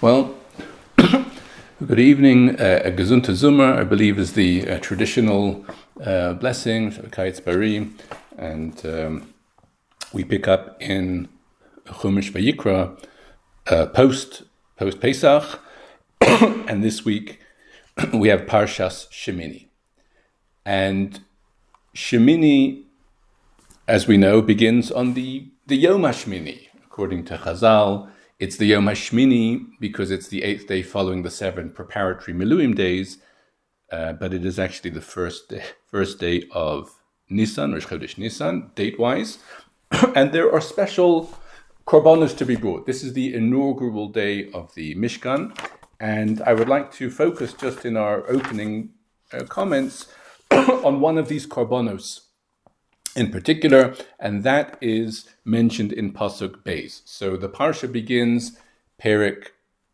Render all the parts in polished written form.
Well, good evening. A Gesundte Zummer, I believe, is the traditional blessing, Kayetz Bari, and we pick up in Chumash Vayikra post Pesach, and this week we have Parshas Shemini. And Shemini, as we know, begins on the Yom HaShmini. According to Chazal, it's the Yom HaShmini because it's the 8th day following the 7 preparatory Miluim days, but it is actually the first day of Nisan, Rosh Chodesh Nisan, date-wise. And there are special korbanos to be brought. This is the inaugural day of the Mishkan, and I would like to focus just in our opening comments on one of these korbanos in particular, and that is mentioned in Pasuk Beis. So the parsha begins Perek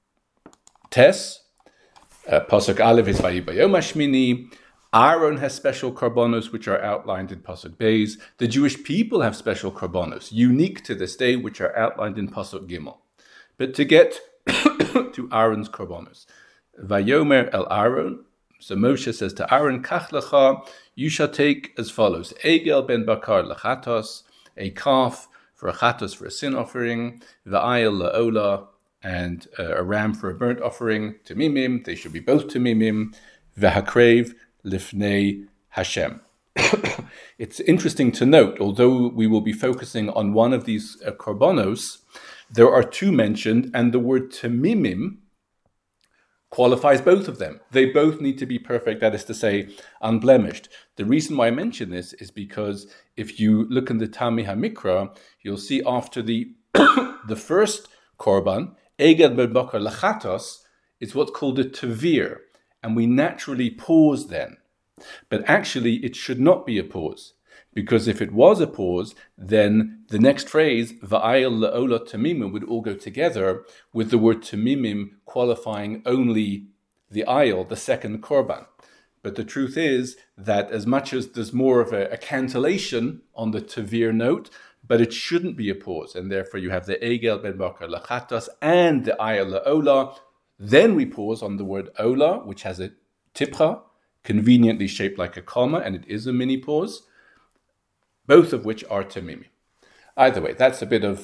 Tes, Pasuk Aleph is Vayi Bayom HaShmini. Aaron has special korbanos which are outlined in Pasuk Beis. The Jewish people have special korbanos unique to this day which are outlined in Pasuk Gimel. But to get to Aaron's korbanos, Vayomer El Aaron. So Moshe says to Aaron, Kach lecha, you shall take as follows: Egel ben bakar lechatos, a calf for a chatos, for a sin offering, v'ayel la'ola, and a ram for a burnt offering, temimim, they should be both temimim, v'hakrev lifnei Hashem. It's interesting to note, although we will be focusing on one of these korbanos, there are two mentioned, and the word temimim qualifies both of them. They both need to be perfect, that is to say, unblemished. The reason why I mention this is because if you look in the Tami HaMikra, you'll see after the the first korban, Egel ben bakar lechatos, is what's called a tevir, and we naturally pause then. But actually, it should not be a pause, because if it was a pause, then the next phrase, va'ayel la'ola tamimim, would all go together with the word tamimim qualifying only the ayel, the second korban. But the truth is that as much as there's more of a cantillation on the tevir note, but it shouldn't be a pause, and therefore you have the egel ben bakar lechatos and the ayel la'ola. Then we pause on the word ola, which has a tipcha, conveniently shaped like a comma, and it is a mini pause, both of which are tamimi. Either way, that's a bit of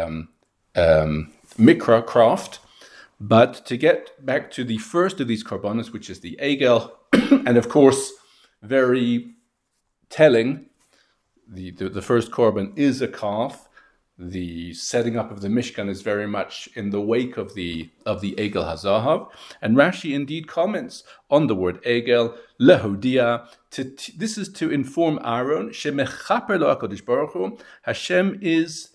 mikra craft. But to get back to the first of these korbanos, which is the egel, and of course, very telling, the first korban is a calf. The setting up of the Mishkan is very much in the wake of the Egel HaZahav. And Rashi indeed comments on the word Egel, lehodia. This is to inform Aaron, shemechaper lo HaKadosh Baruch Hu, Hashem is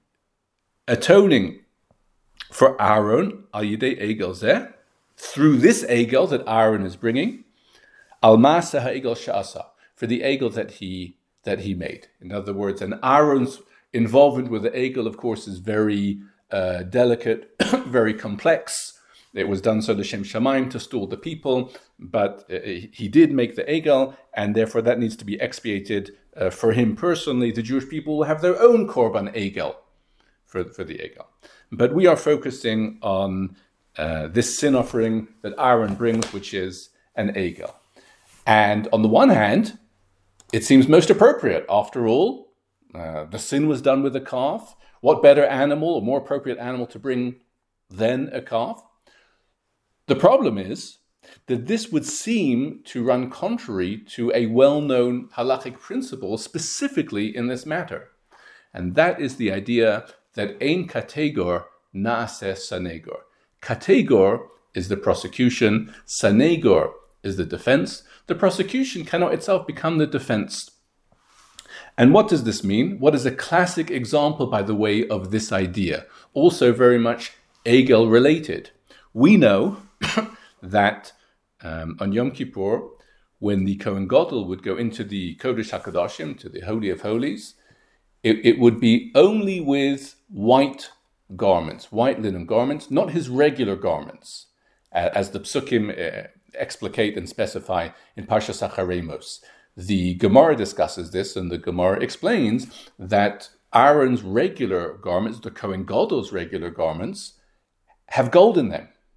atoning for Aaron, al yidei Egel zeh, through this Egel that Aaron is bringing, al ma'aseh ha'egel she'asa, for the Egel that he made. In other words, and Aaron's involvement with the Egel, of course, is very delicate, very complex. It was done so l'shem shamayim, to stall the people, but he did make the Egel, and therefore that needs to be expiated for him personally. The Jewish people will have their own korban Egel for the Egel. But we are focusing on this sin offering that Aaron brings, which is an Egel. And on the one hand, it seems most appropriate. After all, the sin was done with a calf. What better animal or more appropriate animal to bring than a calf? The problem is that this would seem to run contrary to a well-known halachic principle, specifically in this matter. And that is the idea that ein kategor naaseh sanegor. Kategor is the prosecution, sanegor is the defense. The prosecution cannot itself become the defense. And what does this mean? What is a classic example, by the way, of this idea? Also very much Egel related. We know that on Yom Kippur, when the Kohen Gadol would go into the Kodesh HaKadoshim, to the Holy of Holies, it would be only with white garments, white linen garments, not his regular garments, as the Psukim explicate and specify in Parshas Acharemos. The Gemara discusses this, and the Gemara explains that Aaron's regular garments, the Kohen Gadol's regular garments, have gold in them.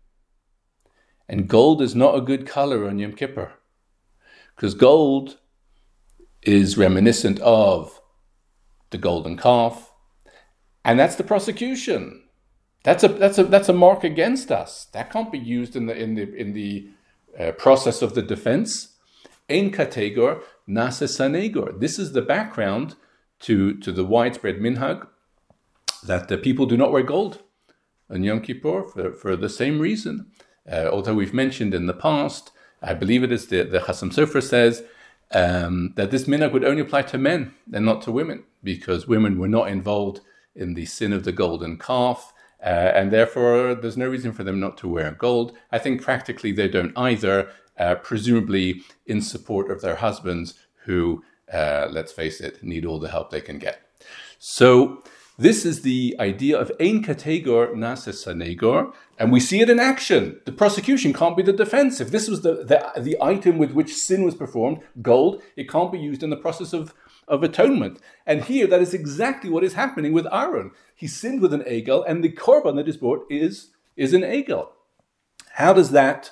And gold is not a good color on Yom Kippur, because gold is reminiscent of the golden calf, and that's the prosecution. That's a mark against us. That can't be used in the process of the defense. Ein kategor nase sanegor. This is the background to the widespread minhag that the people do not wear gold on Yom Kippur for the same reason. Although we've mentioned in the past, I believe it is the Chasam Sofer says that this minhag would only apply to men and not to women, because women were not involved in the sin of the golden calf, and therefore there's no reason for them not to wear gold. I think practically they don't either, presumably in support of their husbands who, let's face it, need all the help they can get. So this is the idea of ein kategor nase sanegor, and we see it in action. The prosecution can't be the defense. If this was the item with which sin was performed, gold, it can't be used in the process of atonement. And here, that is exactly what is happening with Aaron. He sinned with an egel, and the korban that is brought is an egel. How does that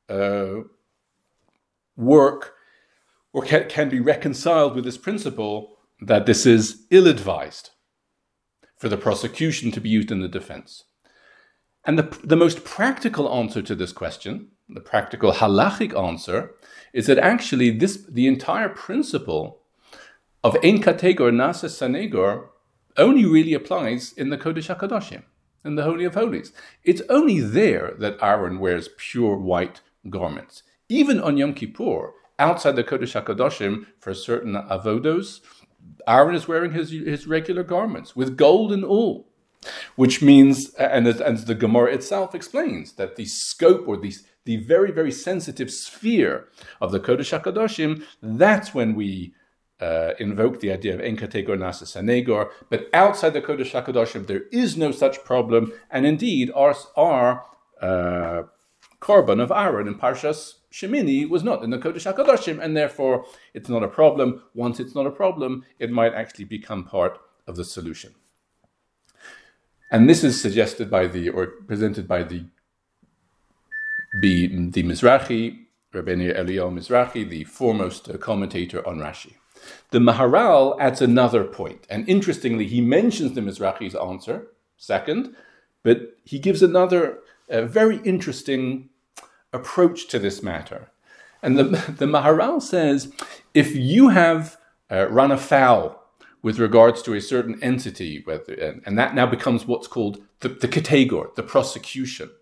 work, or can be reconciled with this principle that this is ill-advised for the prosecution to be used in the defense? And the most practical answer to this question, the practical halachic answer, is that actually the entire principle of ein kategor nase sanegor only really applies in the Kodesh HaKadoshim, in the Holy of Holies. It's only there that Aaron wears pure white garments. Even on Yom Kippur, outside the Kodesh HaKadoshim, for certain avodos, Aaron is wearing his regular garments with gold and all, which means, and as the Gemara itself explains, that the scope or the very, very sensitive sphere of the Kodesh HaKadoshim, that's when we invoke the idea of ein kategor nase sanegor. But outside the Kodesh HaKadoshim, there is no such problem, and indeed our korban of Aaron in Parshas Shemini was not in the Kodesh HaKadoshim, and therefore it's not a problem. Once it's not a problem, it might actually become part of the solution. And this is suggested presented by the Mizrahi, Rabbeinu Eliyahu Mizrahi, the foremost commentator on Rashi. The Maharal adds another point, and interestingly, he mentions the Mizrahi's answer second, but he gives another very interesting approach to this matter. And the Maharal says, if you have run afoul with regards to a certain entity, and that now becomes what's called the kategor, the prosecution,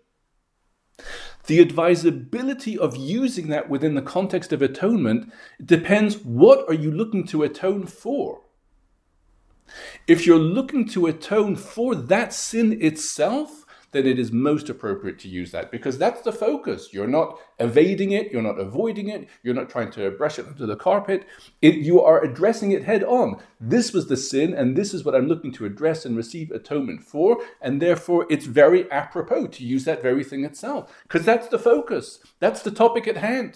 the advisability of using that within the context of atonement depends, what are you looking to atone for? If you're looking to atone for that sin itself, then it is most appropriate to use that, because that's the focus. You're not evading it, you're not avoiding it, you're not trying to brush it under the carpet. You are addressing it head on. This was the sin, and this is what I'm looking to address and receive atonement for, and therefore it's very apropos to use that very thing itself, because that's the focus. That's the topic at hand.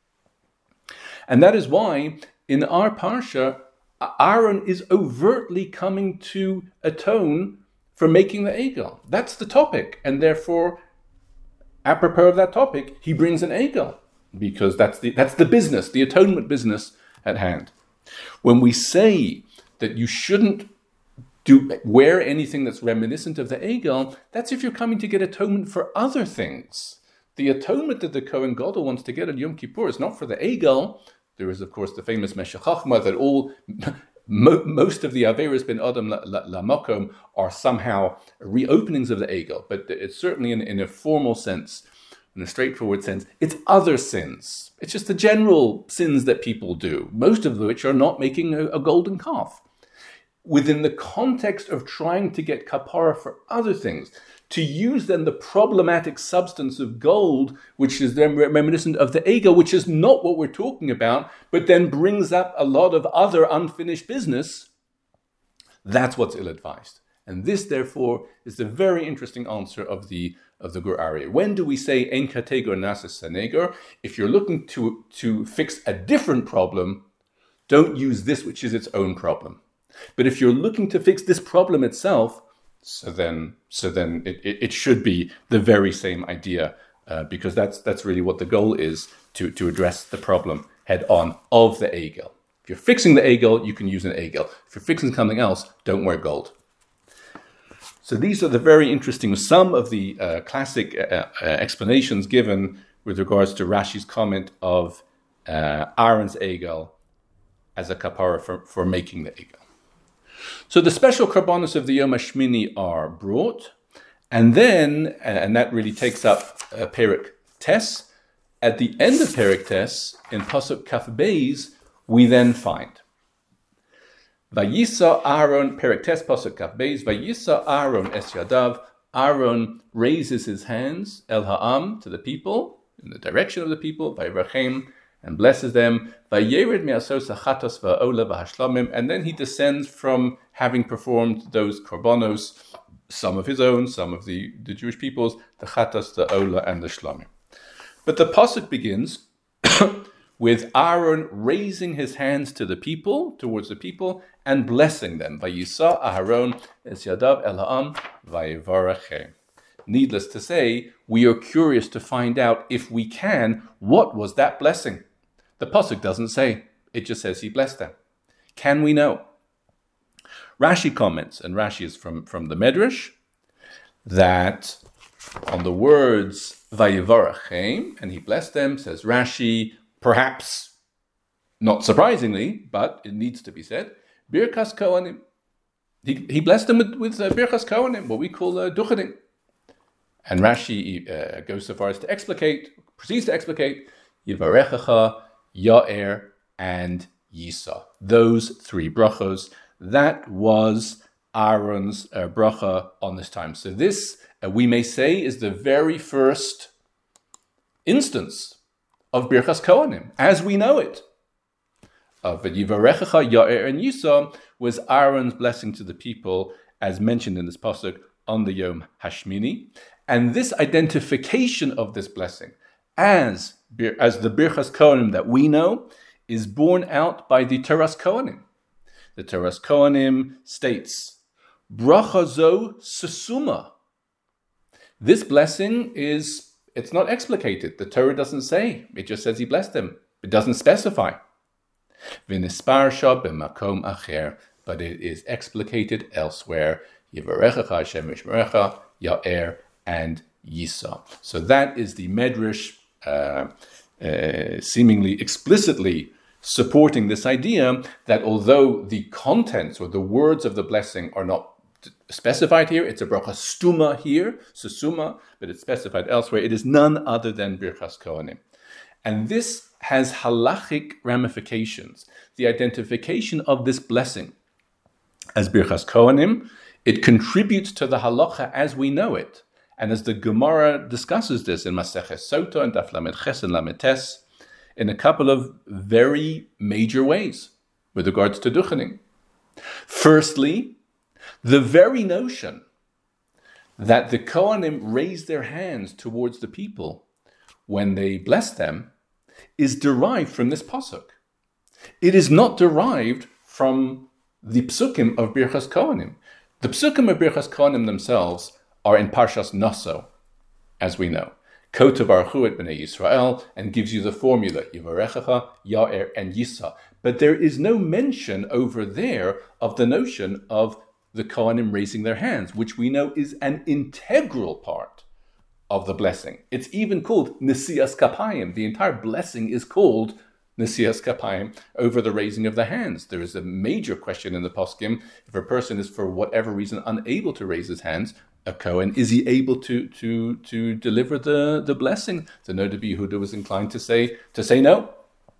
And that is why in our Parsha, Aaron is overtly coming to atone for making the egel. That's the topic, and therefore, apropos of that topic, he brings an egel, because that's the business, the atonement business at hand. When we say that you shouldn't wear anything that's reminiscent of the egel, that's if you're coming to get atonement for other things. The atonement that the Kohen Gadol wants to get on Yom Kippur is not for the egel. There is, of course, the famous Meshech Chochmah that most of the Averos ben Adam Lamakom are somehow reopenings of the egel, but it's certainly in a formal sense, in a straightforward sense, it's other sins. It's just the general sins that people do, most of which are not making a golden calf. Within the context of trying to get kapara for other things, to use then the problematic substance of gold, which is then reminiscent of the egel, which is not what we're talking about, but then brings up a lot of other unfinished business, that's what's ill-advised. And this, therefore, is the very interesting answer of the Gur Aryeh. When do we say ein kategor nase sanegor? If you're looking to fix a different problem, don't use this, which is its own problem. But if you're looking to fix this problem itself, so then it should be the very same idea because that's really what the goal is, to address the problem head on of the egel. If you're fixing the egel, you can use an egel. If you're fixing something else, don't wear gold. So these are the very interesting, some of the classic explanations given with regards to Rashi's comment of Aaron's egel as a kapara for making the egel. So the special karbanos of the Yom HaShmini are brought, and then, and that really takes up Perek Tes. At the end of Perek Tes, in Pasuk Kaf Beis, we then find Vayisa Aaron, Perek Tes, Pasuk Kaf Beis, Vayisa Aaron es yadav. Aaron raises his hands, El Ha'am, to the people, in the direction of the people, Vayivrachem, and blesses them, Vayered me'asos hachatos va'ola v'hashlamim, and then he descends from having performed those korbanos, some of his own, some of the Jewish people's, the chatas, the ola, and the shlamim. But the pasuk begins with Aaron raising his hands to the people, towards the people, and blessing them. Vayisa Aharon es yadav el ha'am vayivarachem. Needless to say, we are curious to find out, if we can, what was that blessing? The pasuk doesn't say. It just says he blessed them. Can we know? Rashi comments, and Rashi is from the Medrash, that on the words Vayivarachem, and he blessed them, says Rashi, perhaps not surprisingly, but it needs to be said, Birkas Kohanim. He blessed them with Birkas Kohanim, what we call Duchenim. And Rashi goes so far as to proceeds to explicate, Yivarechacha, Ya'er, and Yisa. Those three brachos. That was Aaron's bracha on this time. So this, we may say, is the very first instance of Birchas Kohanim, as we know it. V'yivarechacha Ya'er and Yisa was Aaron's blessing to the people, as mentioned in this pasuk, on the Yom HaShmini. And this identification of this blessing as the Birchas Kohanim that we know is borne out by the Toras Kohanim. The Toras Kohanim states, Bracha zo sesuma. This blessing it's not explicated. The Torah doesn't say. It just says he blessed them. It doesn't specify. V'nispar sha b'makom acher. But it is explicated elsewhere. Yivarechacha Hashem v'shmerecha, Ya'er, and Yisa. So that is the Medrash seemingly explicitly supporting this idea that although the contents or the words of the blessing are not specified here, it's a bracha stuma here, susuma, but it's specified elsewhere, it is none other than Birchas Kohanim. And this has halachic ramifications. The identification of this blessing as Birchas Kohanim, it contributes to the halacha as we know it. And as the Gemara discusses this in Maseches Sota and Daf Lamed Ches and Lamed Tes, in a couple of very major ways with regards to duchening. Firstly, the very notion that the Kohanim raise their hands towards the people when they bless them is derived from this pasuk. It is not derived from the psukim of Birchas Kohanim. The psukim of Birchas Kohanim themselves are in Parshas Naso, as we know. Kotavarchu et b'nei Yisrael, and gives you the formula, Yivarechacha, Ya'er, and Yisa. But there is no mention over there of the notion of the Kohanim raising their hands, which we know is an integral part of the blessing. It's even called Nesias Kapayim. The entire blessing is called Nesias Kapayim, over the raising of the hands. There is a major question in the poskim. If a person is for whatever reason unable to raise his hands, a Kohen, is he able to deliver the blessing? The Noda B'Yehuda was inclined to say no.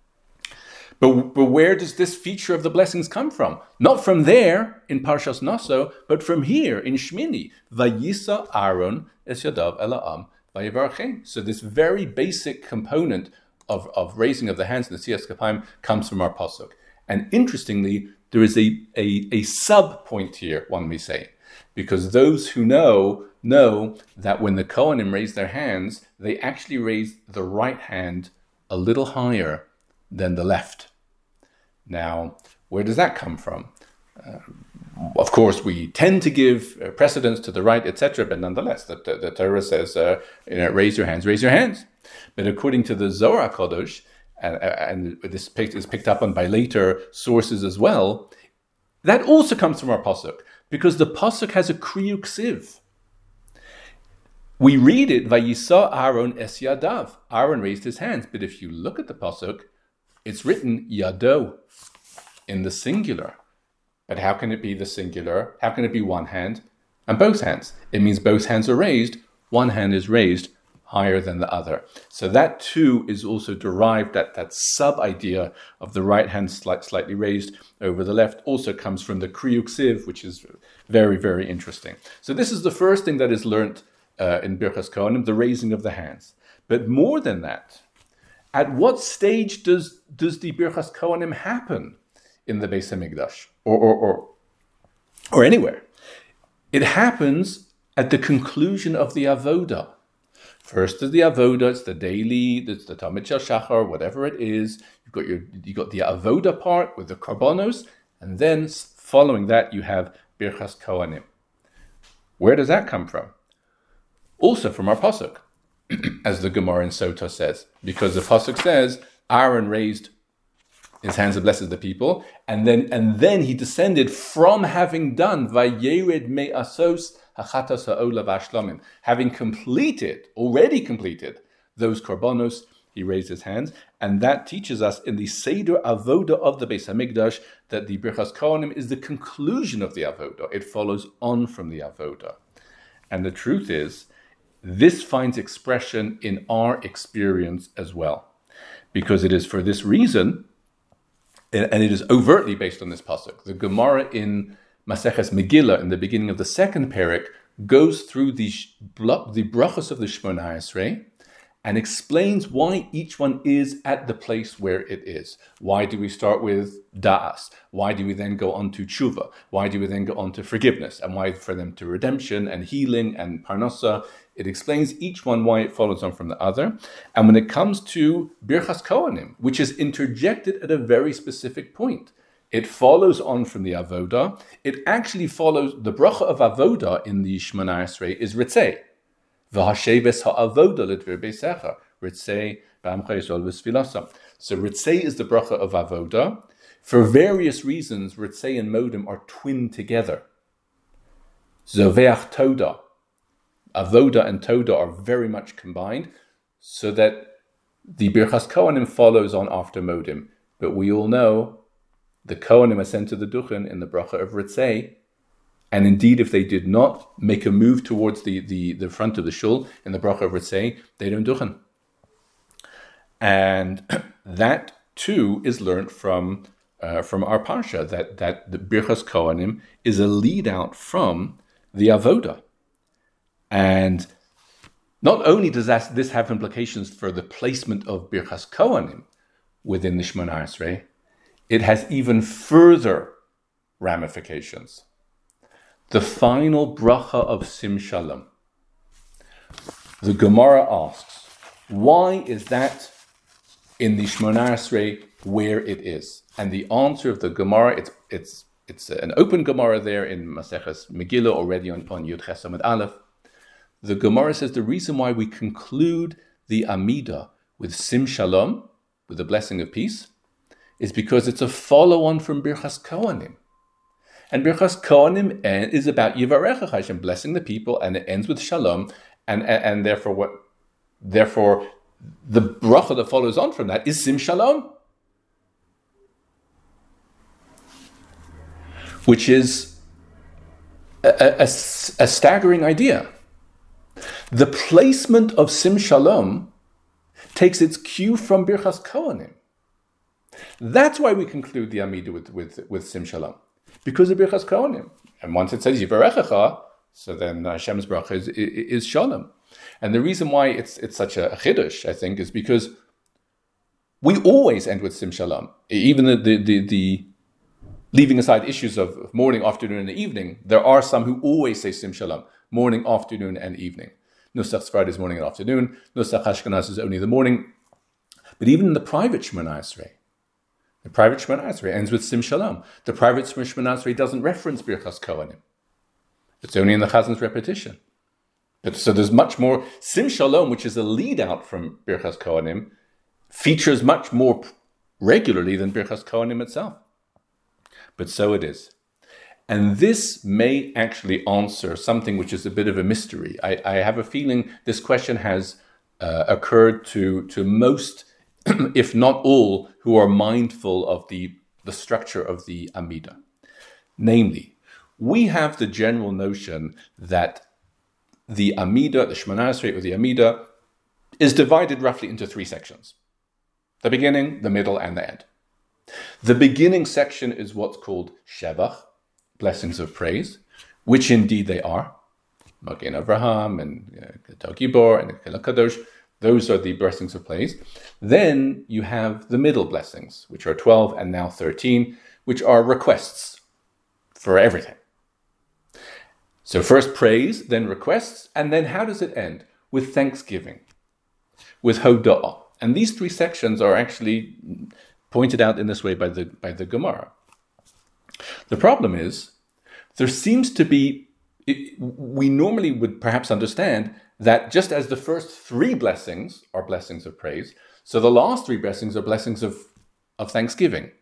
But where does this feature of the blessings come from? Not from there in Parshas Naso, but from here in Shmini. Vayisa Aaron es yadav el ha'am vayivarachem. So this very basic component of raising of the hands in the Nesias Kapayim comes from our pasuk. And interestingly, there is a sub point here, one may say. Because those who know that when the Kohanim raise their hands, they actually raise the right hand a little higher than the left. Now, where does that come from? Of course, we tend to give precedence to the right, etc., but nonetheless, the Torah says, raise your hands, raise your hands. But according to the Zohar HaKadosh, and this is picked up on by later sources as well, that also comes from our pasuk, because the pasuk has a kriyuk siv. We read it, Vayisa Aaron es yadav. Aaron raised his hands, but if you look at the pasuk, it's written yado in the singular. But how can it be the singular? How can it be one hand and both hands? It means both hands are raised. One hand is raised higher than the other. So that too is also derived, that sub-idea of the right hand slightly raised over the left also comes from the kriyuk siv, which is very, very interesting. So this is the first thing that is learnt in Birchas Kohanim, the raising of the hands. But more than that, at what stage does the Birchas Kohanim happen in the Beis Hamikdash or anywhere? It happens at the conclusion of the avoda. First is the avoda, it's the daily, it's the Tamid Shel Shachar, whatever it is. You got the avoda part with the karbonos, and then following that you have Birchas Kohanim. Where does that come from? Also from our pasuk, as the Gemara in Sota says, because the pasuk says Aaron raised his hands and blesses the people, and then he descended from having done Vayered me'asos hachatas ha'ola v'ashlamim, having already completed those karbonos, he raised his hands, and that teaches us in the Seder Avoda of the Beis Hamikdash that the Birchas Kohanim is the conclusion of the Avoda. It follows on from the Avoda. And the truth is, this finds expression in our experience as well, because it is for this reason, and it is overtly based on this pasuk. The Gemara in Maseches Megillah, in the beginning of the second perek, goes through the brachos of the Shmoneh Esrei and explains why each one is at the place where it is. Why do we start with da'as? Why do we then go on to tshuva? Why do we then go on to forgiveness? And why for them to redemption and healing and parnasa? It explains each one why it follows on from the other. And when it comes to Birchas Kohanim, which is interjected at a very specific point, it follows on from the avoda. It actually follows the bracha of avoda in the Shmoneh Esrei is ritzei. V'hasheves ha'avoda l'dver beisecha. Ritzei b'amcha Yisrael v'svilasa. So ritzei is the bracha of avoda. For various reasons, ritzei and modim are twinned together. Zoveach toda. Avoda and toda are very much combined, so that the Birchas Kohanim follows on after modim. But we all know the Kohanim are sent to the Duchen in the bracha of ritzei. And indeed, if they did not make a move towards the front of the shul in the bracha of ritzei, they don't duchen. And that too is learnt from our parsha, that the Birchas Kohanim is a lead out from the avoda. And not only does this have implications for the placement of Birchas Kohanim within the Shmoneh Esrei, it has even further ramifications. The final bracha of Sim Shalom. The Gemara asks, why is that in the Shmoneh Esrei where it is? And the answer of the Gemara, it's an open Gemara there in Maseches Megillah, already on Yud Ches Amud Aleph. The Gemara says the reason why we conclude the Amida with Sim Shalom, with the blessing of peace, is because it's a follow-on from Birchas Kohanim. And Birchas Kohanim is about Yivarecha Hashem, blessing the people, and it ends with Shalom, and therefore the bracha that follows on from that is Sim Shalom, which is a staggering idea. The placement of Sim Shalom takes its cue from Birchas Kohanim. That's why we conclude the Amida with Sim Shalom, because of Birchas Kohanim. And once it says Yivarechecha, so then Hashem's bracha is Shalom. And the reason why it's such a chiddush, I think, is because we always end with Sim Shalom. Even the leaving aside issues of morning, afternoon, and evening, there are some who always say Sim Shalom, morning, afternoon, and evening. Nusach Sfarad is morning and afternoon. Nusach Ashkenaz is only the morning. But even in the private Shmoneh Esrei, The private Shemona Esrei ends with Sim Shalom. The private Shemona Esrei doesn't reference Birchas Kohanim. It's only in the Chazan's repetition. So there's much more. Sim Shalom, which is a lead out from Birchas Kohanim, features much more regularly than Birchas Kohanim itself. But so it is. And this may actually answer something which is a bit of a mystery. I have a feeling this question has occurred to most, if not all, who are mindful of the structure of the Amida. Namely, we have the general notion that the Amida, the Shemona Esrei or the Amida, is divided roughly into three sections. The beginning, the middle, and the end. The beginning section is what's called Shevach, blessings of praise, which indeed they are. Magen Avraham and Gad Gibor and Kel Kadosh, those are the blessings of praise. Then you have the middle blessings, which are 12 and now 13, which are requests for everything. So first praise, then requests, and then how does it end? With thanksgiving, with Hoda'ah. And these three sections are actually pointed out in this way by the Gemara. The problem is, there seems to be, we normally would perhaps understand that just as the first three blessings are blessings of praise, so the last three blessings are blessings of thanksgiving.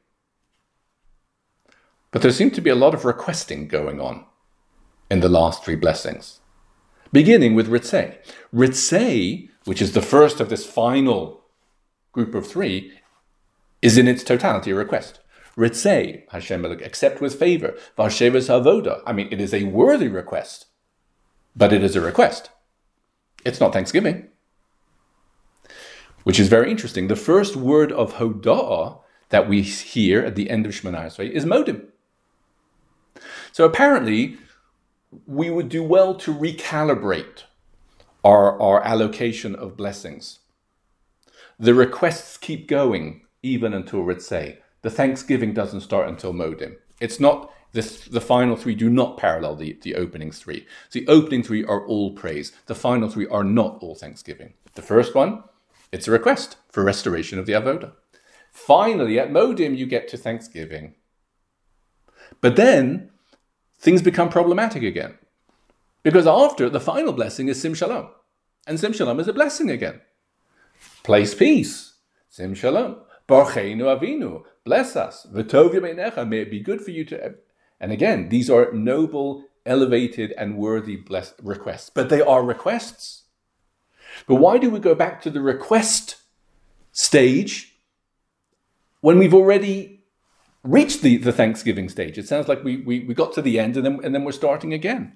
But there seems to be a lot of requesting going on in the last three blessings, beginning with Ritzei. Ritzei, which is the first of this final group of three, is in its totality a request. Ritzei, Hashem, accept with favor. V'Hashevas Havoda. I mean, it is a worthy request, but it is a request. It's not thanksgiving. Which is very interesting. The first word of Hoda'ah that we hear at the end of Shemona Esrei is Modim. So apparently, we would do well to recalibrate our allocation of blessings. The requests keep going even until Ritzei. The thanksgiving doesn't start until Modim. It's not, the final three do not parallel the opening three. The opening three are all praise. The final three are not all thanksgiving. The first one, it's a request for restoration of the Avodah. Finally, at Modim, you get to thanksgiving. But then, things become problematic again. Because after, the final blessing is Sim Shalom. And Sim Shalom is a blessing again. Place peace. Sim Shalom. Barcheinu Avinu. Bless us. V'tov Yemeinecha. May it be good for you to... And again, these are noble, elevated, and worthy requests. But they are requests. But why do we go back to the request stage when we've already reached the Thanksgiving stage? It sounds like we got to the end and then we're starting again.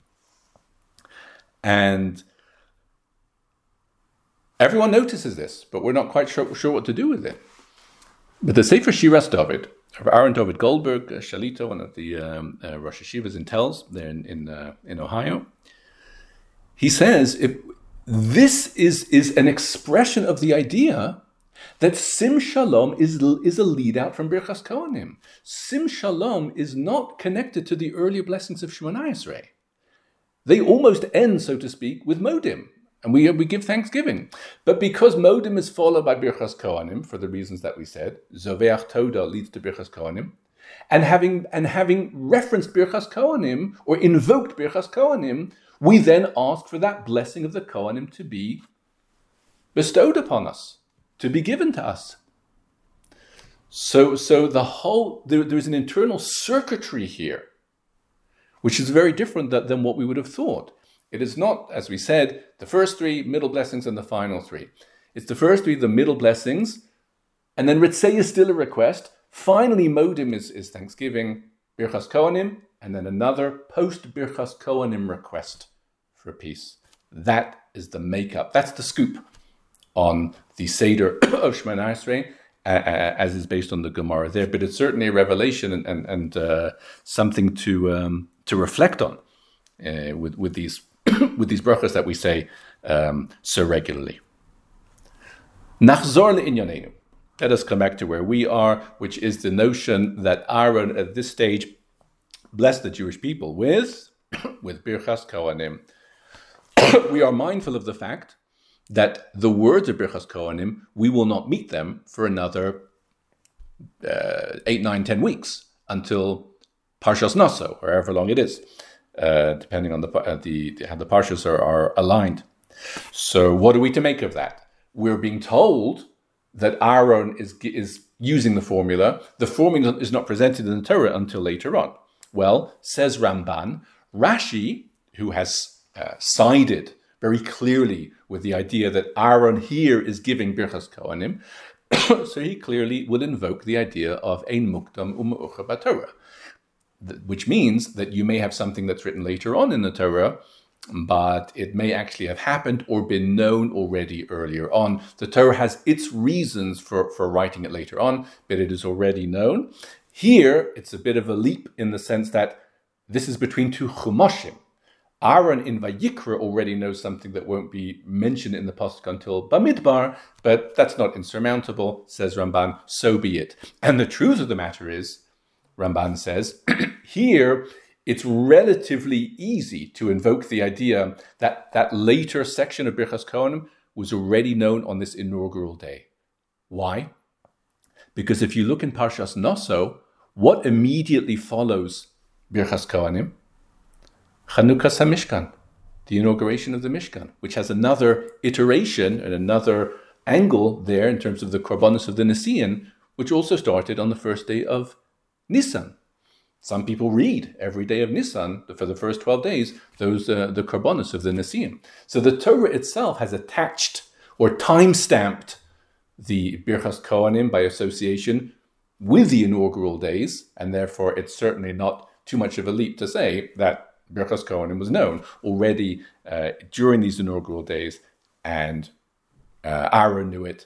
And everyone notices this, but we're not quite sure what to do with it. But the Sefer Shiras David, of Aaron David Goldberg, Shalito, one of the Rosh Hashivas in Telz, there in Ohio, he says, if this is an expression of the idea that Sim Shalom is a lead out from Birchas Kohanim. Sim Shalom is not connected to the earlier blessings of Shemona Esrei. They almost end, so to speak, with Modim. And we give thanksgiving. But because Modim is followed by Birchas Kohanim, for the reasons that we said, Zoveach Toda leads to Birchas Kohanim, and having referenced Birchas Kohanim, or invoked Birchas Kohanim, we then ask for that blessing of the Kohanim to be bestowed upon us, to be given to us. So the whole, there's an internal circuitry here, which is very different than what we would have thought. It is not, as we said, the first three middle blessings and the final three. It's the first three, the middle blessings, and then Ritzei is still a request. Finally, Modim is thanksgiving, Birchas Kohanim, and then another post-Birchas Kohanim request for peace. That is the makeup. That's the scoop on the Seder of Shemona Esrei, as is based on the Gemara there. But it's certainly a revelation and something to reflect on with these with these brachas that we say so regularly. Nachzor le'inyanenu. Let us come back to where we are, which is the notion that Aaron at this stage blessed the Jewish people with Birchas Kohanim. We are mindful of the fact that the words of Birchas Kohanim, we will not meet them for another 8, 9, 10 weeks until Parshas Naso, or however long it is, depending on how the Parshas are aligned. So what are we to make of that? We're being told that Aaron is using the formula. The formula is not presented in the Torah until later on. Well, says Ramban, Rashi, who has sided very clearly with the idea that Aaron here is giving Birchas Kohanim, so he clearly will invoke the idea of Ein Mukdam U'Me'ucher BaTorah, which means that you may have something that's written later on in the Torah, but it may actually have happened or been known already earlier on. The Torah has its reasons for writing it later on, but it is already known. Here, it's a bit of a leap in the sense that this is between two Chumashim. Aaron in Vayikra already knows something that won't be mentioned in the Pasuk until Bamidbar, but that's not insurmountable, says Ramban, so be it. And the truth of the matter is, Ramban says, here it's relatively easy to invoke the idea that that later section of Birchas Kohanim was already known on this inaugural day. Why? Because if you look in Parshas Naso, what immediately follows Birchas Kohanim? Chanukas HaMishkan, the inauguration of the Mishkan, which has another iteration and another angle there in terms of the Korbanos of the Nisayan, which also started on the first day of Nisan. Some people read every day of Nisan, for the first 12 days, those the Korbanos of the Nisayan. So the Torah itself has attached or time-stamped the Birchas Kohanim by association with the inaugural days, and therefore it's certainly not too much of a leap to say that Birchas Kohanim was known already during these inaugural days, and Aaron knew it,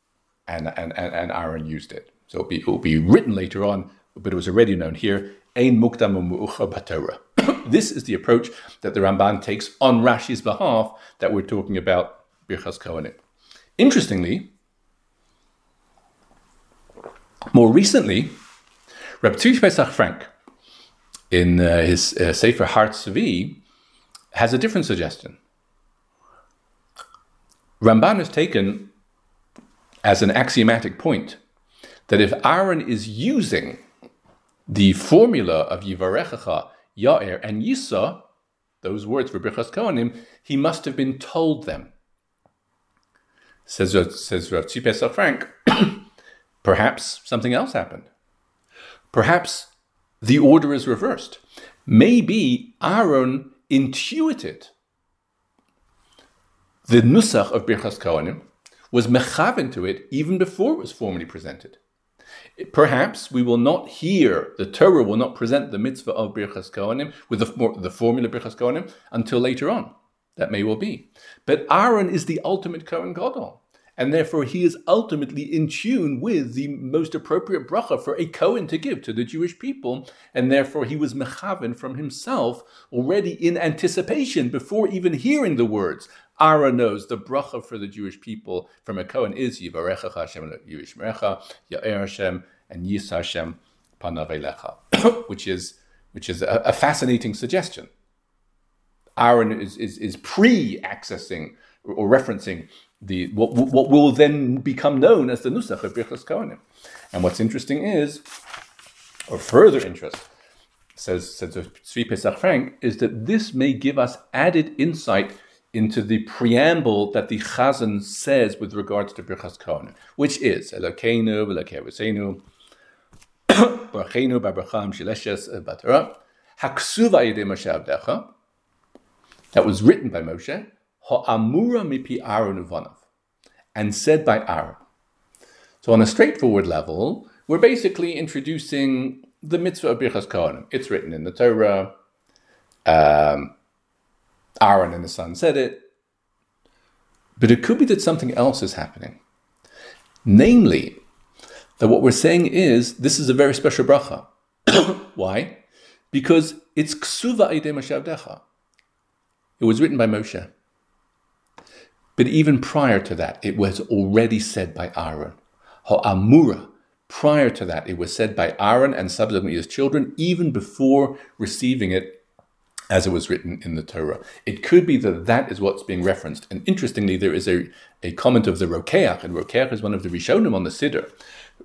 and Aaron used it. So it will be written later on, but it was already known here. Ein Mukdam U'Me'ucher BaTorah. This is the approach that the Ramban takes on Rashi's behalf that we're talking about Birchas Kohanim. Interestingly, more recently, Reb Tzvi Pesach Frank, in his Sefer Har Tzvi, has a different suggestion. Ramban has taken as an axiomatic point that if Aaron is using the formula of Yivarechecha, Ya'er, and Yisa, those words for Birchas Kohanim, he must have been told them. Says Rav Tzvi Pesach Frank, perhaps something else happened. Perhaps the order is reversed. Maybe Aaron intuited the nusach of Birchas Kohanim, was mechaven to it even before it was formally presented. Perhaps we will not hear, the Torah will not present the mitzvah of Birchas Kohanim with the formula Birchas Kohanim until later on. That may well be. But Aaron is the ultimate Kohen Gadol, and therefore he is ultimately in tune with the most appropriate bracha for a Kohen to give to the Jewish people, and therefore he was mechaven from himself already in anticipation before even hearing the words. Aaron knows the bracha for the Jewish people from a Kohen is Yivarechecha Hashem Yishmerecha, Ya'er Hashem, and Yisa Hashem Panav Elecha, which is a fascinating suggestion. Aaron is pre-accessing or referencing what will then become known as the Nusach of Birchas Kohanim. And what's interesting is, or further interest, says Tzvi Pesach Frank, is that this may give us added insight into the preamble that the Chazan says with regards to Birchas Kohanim, which is Elokeinu v'Elokei Aviseinu Barachenu b'Abraham Shileshes B'Torah Haksuva Yedei Moshe Avdecha, that was written by Moshe, Ha'amura mipi Aaron uvanav, and said by Aaron. So on a straightforward level, we're basically introducing the mitzvah of Birchas Kohanim. It's written in the Torah. Aaron and his son said it. But it could be that something else is happening. Namely, that what we're saying is, this is a very special bracha. Why? Because it's Ksuva Eidei Moshe Avdecha. It was written by Moshe. But even prior to that, it was already said by Aaron. Ha'amura. Prior to that, it was said by Aaron and subsequently his children, even before receiving it as it was written in the Torah. It could be that that is what's being referenced. And interestingly, there is a comment of the Rokeach, and Rokeach is one of the Rishonim on the Siddur,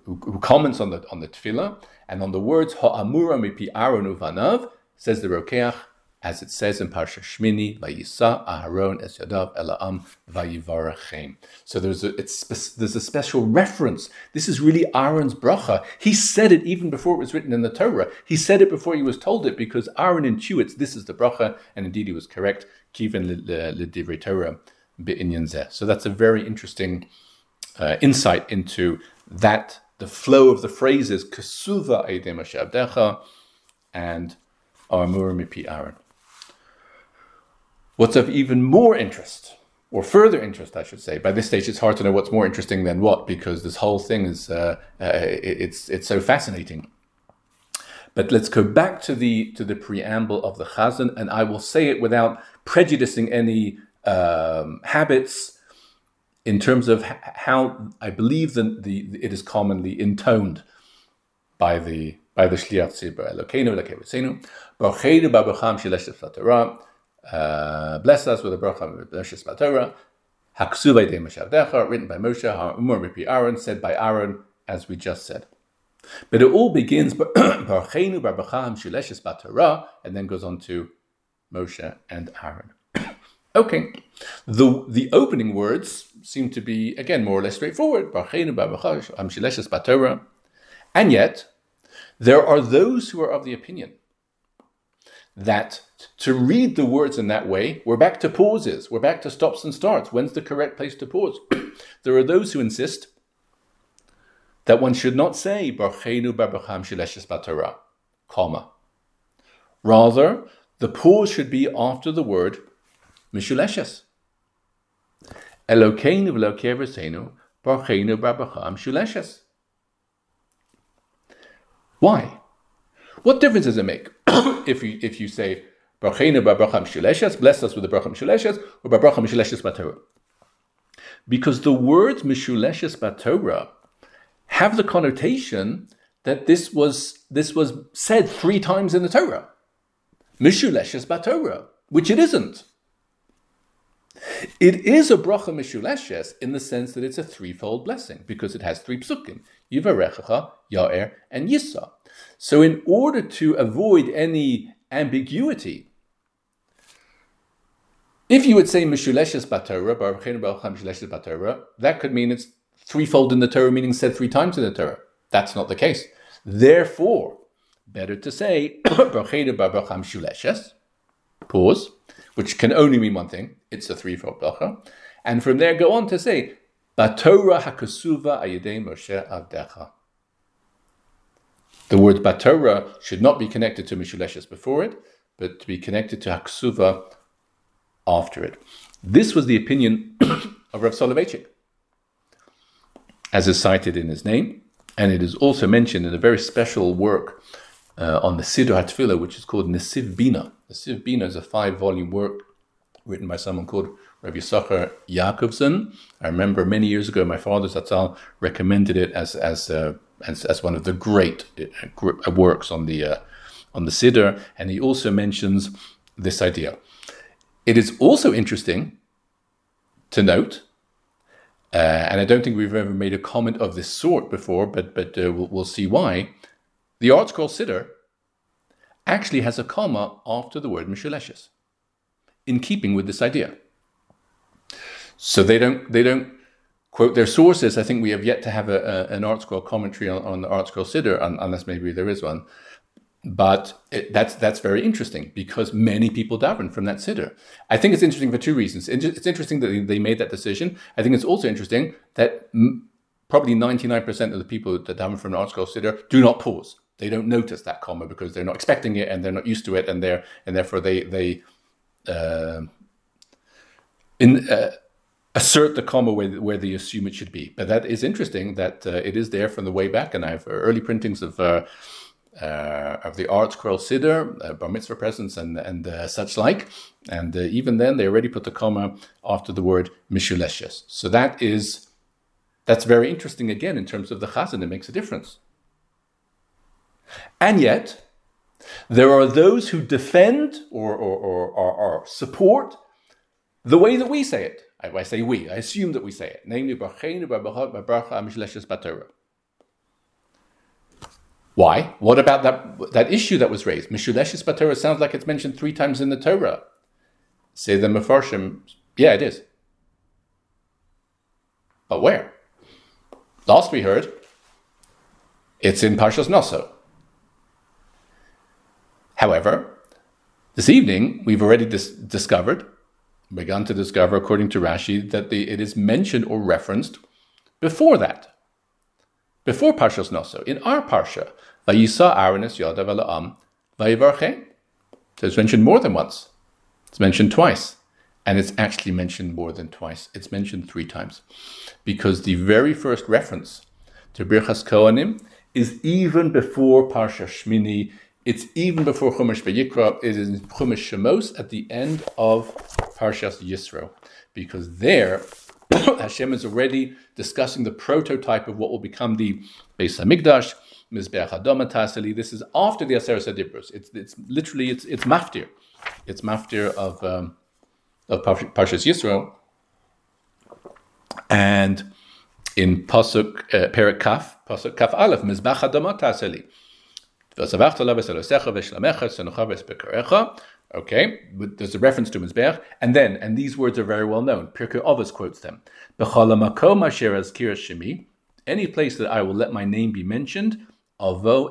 who comments on the tefillah and on the words ha'amura mipi Aaron uvanav, says the Rokeach, as it says in Parsha Shmini, Vayisa Aharon es yadav ela'am vayivarachem. So there's a special reference. This is really Aaron's bracha. He said it even before it was written in the Torah. He said it before he was told it, because Aaron intuits this is the bracha, and indeed he was correct. Kiven l'divrei Torah be'inyan zeh. So that's a very interesting insight into that, the flow of the phrases Kesuva eidei Moshe Avdecha and Amur mipi Aaron. What's of even more interest, or further interest, I should say. By this stage, it's hard to know what's more interesting than what, because this whole thing is it's so fascinating. But let's go back to the preamble of the Chazan, and I will say it without prejudicing any habits in terms of how I believe it is commonly intoned by the Shliach Tzibur. Elokeinu Elokei Avotzeinu, Barucheinu b'Abraham shelesh Torah. Bless us with a bracha Moshe Torah. Haksuv eidei Moshe Avdecha, written by Moshe, Ha'umur mipi Aaron, said by Aaron, as we just said. But it all begins Barucheinu b'Abraham shelesh Torah, and then goes on to Moshe and Aaron. Okay, the opening words seem to be again more or less straightforward. Barucheinu b'Abraham shelesh Torah, and yet there are those who are of the opinion that to read the words in that way, we're back to pauses, we're back to stops and starts. When's the correct place to pause? There are those who insist that one should not say Barucheinu b'Abraham shelesh Torah, comma. Rather, the pause should be after the word Mishuleshes. Elokeinu v'Elokei Avotzeinu, Barucheinu b'Abraham shuleshes. Why? What difference does it make if you say Barucheinu b'Abraham shuleshes, bless us with the bracha Mishuleshes, or b'bracha Mishuleshes b'Torah? Because the words Mishuleshes b'Torah have the connotation that this was said 3 times in the Torah. Mishuleshes b'Torah, which it isn't. It is a bracha Mishuleshes in the sense that it's a threefold blessing, because it has 3 psukim: Yivarechecha, Ya'er, and Yisa. So in order to avoid any ambiguity, if you would say Mishuleshes b'Torah, Barucheinu b'Abraham Mishuleshes b'Torah, that could mean it's threefold in the Torah, meaning said 3 times in the Torah. That's not the case. Therefore, better to say Barucheinu b'Abraham Mishuleshes, pause, which can only mean one thing. It's a threefold bracha. And from there go on to say Batorah hakesuva ayidei Moshe Avdecha. The word Batorah should not be connected to Mishuleshes before it, but to be connected to Haksuva after it. This was the opinion of Rav Soloveitchik, as is cited in his name, and it is also mentioned in a very special work on the Siddur HaTfilah, which is called Nesiv Bina. Nesiv Bina is a 5-volume work written by someone called Rav Yisachar Yaakovson. I remember many years ago my father Zatzal recommended it as one of the great works on the Siddur, and he also mentions this idea. It is also interesting to note, and I don't think we've ever made a comment of this sort before, but we'll see why. The ArtScroll Siddur actually has a comma after the word Mishuleshes, in keeping with this idea. So they don't quote their sources. I think we have yet to have an ArtScroll commentary on the ArtScroll Siddur, unless maybe there is one. But that's very interesting, because many people daven from that Siddur. I think it's interesting for 2 reasons. It's interesting that they made that decision. I think it's also interesting that probably 99% of the people that daven from the ArtScroll Siddur do not pause. They don't notice that comma because they're not expecting it and they're not used to it, and therefore they assert the comma where they assume it should be. But that is interesting that it is there from the way back, and I have early printings of the ArtScroll Siddur, Bar Mitzvah presents and such like, and even then they already put the comma after the word Mishuleshes. So that's very interesting again in terms of the Chazan. It makes a difference. And yet, there are those who defend or support the way that we say it. I say we. I assume that we say it. Namely, Barucheinu b'Abraham Mishuleshes b'Torah. Why? What about that issue that was raised? Mishuleshis Batorah sounds like it's mentioned 3 times in the Torah. Say the Mefarshim, yeah, it is. But where? Last we heard, it's in Parshas Noso. However, this evening, we've already begun to discover, according to Rashi, that it is mentioned or referenced before that. Before Parshas Noso. In our Parsha, Vayisa Aaron es Yodav Ela'am Vayivarchein. So it's mentioned more than once. It's mentioned twice. And it's actually mentioned more than twice. It's mentioned 3 times. Because the very first reference to Birchas Kohanim is even before Parsha Shmini. It's even before Chumash Vayikra. It is in Chumash Shemos at the end of Parshas Yisro. Because there, Hashem is already discussing the prototype of what will become the Beis HaMikdash, Mizbeach Hadam Taseli. This is after the Aseret HaDibros. It's literally, it's maftir. It's maftir of Parshas Yisro. And in Pasuk Perek Kaf, Pasuk Kaf Aleph, Mizbeach Hadam Taseli. Okay, but there's a reference to Mizbeach, and these words are very well known. Pirkei Avos quotes them. Any place that I will let my name be mentioned, I will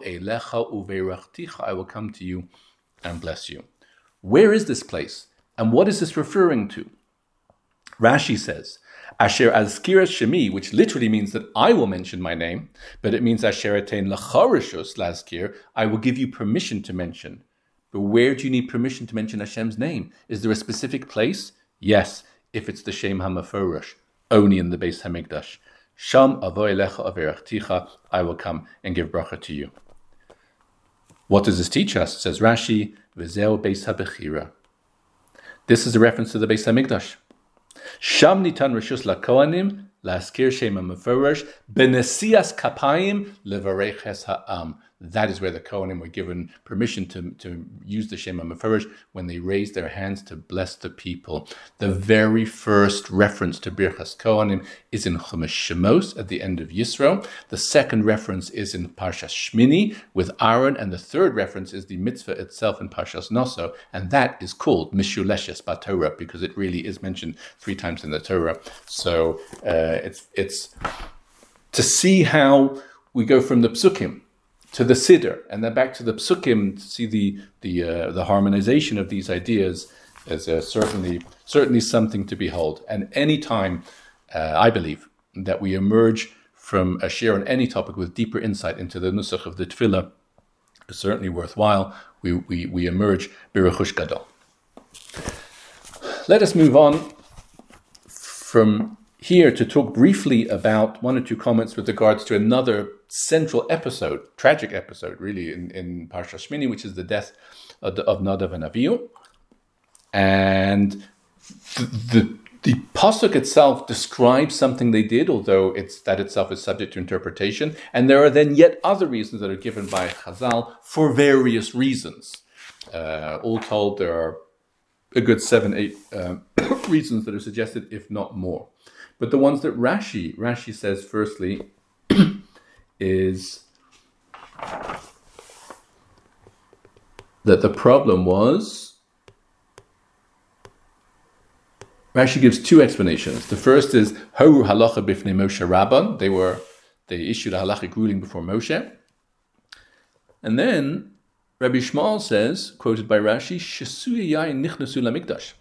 come to you and bless you. Where is this place? And what is this referring to? Rashi says, Asher azkiras shemi, which literally means that I will mention my name, but it means Asher etein lacharishus lazkir, I will give you permission to mention. But where do you need permission to mention Hashem's name? Is there a specific place? Yes, if it's the Shem HaMeforash, only in the Beis HaMikdash. Sham avoy lecha averachticha, I will come and give bracha to you. What does this teach us? Says Rashi, V'zeu Beis HaBechira. This is a reference to the Beis HaMikdash. Sham nitan reshus lakohanim laskir Shem HaMeforash benesias kapayim levareches ha'am. That is where the Kohanim were given permission to use the Shem HaMeforash when they raised their hands to bless the people. The very first reference to Birchas Kohanim is in Chumash Shemos at the end of Yisro. The second reference is in Parshas Shmini with Aaron, and the third reference is the mitzvah itself in Parshas Noso, and that is called Mishuleshes Batorah because it really is mentioned 3 times in the Torah. So it's to see how we go from the Psukim to the Siddur, and then back to the Psukim to see the harmonization of these ideas is certainly something to behold. And any time, I believe, that we emerge from a share on any topic with deeper insight into the nusach of the Tefillah is certainly worthwhile. We emerge b'rechush gadol. Let us move on from here to talk briefly about 1 or 2 comments with regards to another central episode, tragic episode, really, in Parshas Shmini, which is the death of Nadav and Avihu. And the pasuk itself describes something they did, although that itself is subject to interpretation. And there are then yet other reasons that are given by Chazal for various reasons. All told, there are a good 7-8 reasons that are suggested, if not more. But the ones that Rashi says firstly is that the problem was, Rashi gives 2 explanations. The first is Horu halacha bifnei Moshe Rabban. They issued a halachic ruling before Moshe. And then Rabbi Shmuel says, quoted by Rashi, Shesuya yayin nichnasu lamikdash.